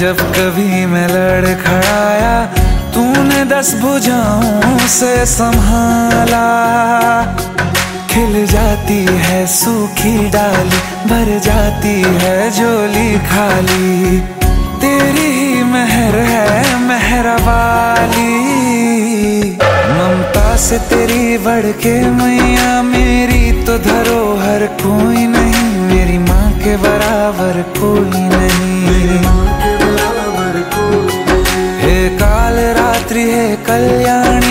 जब कभी मैं लड़खड़ाया, तूने 10 भुजाओं से संभाला। खिल जाती है सूखी डाली, भर जाती है झोली खाली। तेरी ही मेहर है मेहरा वाली, ममता से तेरी बढ़ के मैया मेरी तो धरोहर कोई नहीं। मेरी माँ के बराबर कोई नहीं। हे काल रात्रि हे कल्याण